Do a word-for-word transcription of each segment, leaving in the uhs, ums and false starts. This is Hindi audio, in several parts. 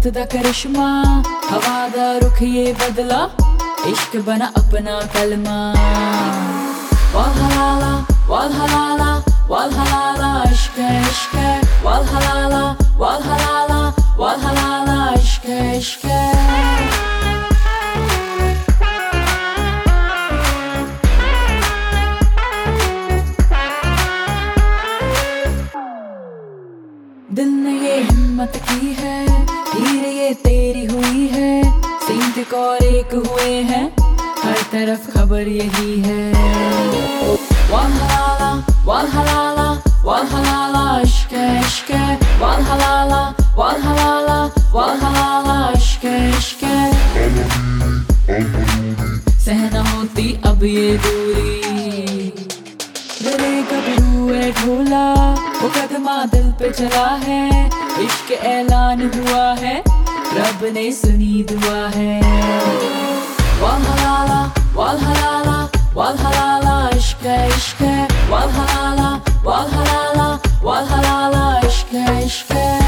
रुत दा करिश्मा, हवा दा रुख ये बदला, इश्क बना अपना कलमा। वालहलाला वालहलाला वालहलाला इश्क इश्क, वालहलाला वालहलाला वालहलाला इश्क इश्क। दिल ने ये हिम्मत की है, हीर ये तेरी हुई है, सींत और एक हुए हैं, हर तरफ खबर यही है। वालहलाला वालहलाला वालहलाला इश्क इश्क, वालहलाला वालहलाला वालहलाला इश्क इश्क। सहना होती अब ये दूरी, मेरे गबरू है ढोला, मुकदमा दिल पे चला है, इश्क ऐलान हुआ है, रब ने सुनी दुआ है। वालहलाला वालहलाला वालहलाला इश्क इश्क, वालहलाला वालहलाला वालहलाला इश्क इश्क।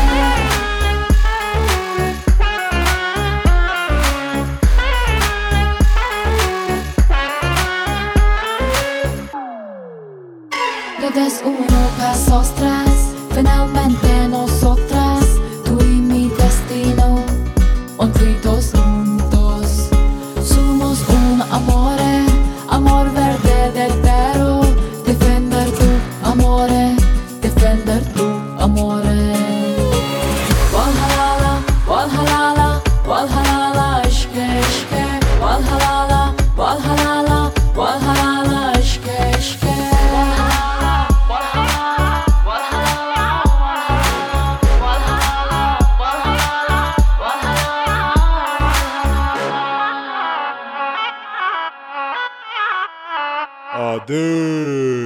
Todas uno pasos tras, finalmente nosotras, tú y mi destino, undidos juntos. Somos un amore, amor verde del pero, defender tu amore, defender tu amore. Walhalala, walhalala, walhalala, ishq ishq, walhalala, walhalala, walhalala, ishq ishq. Ade.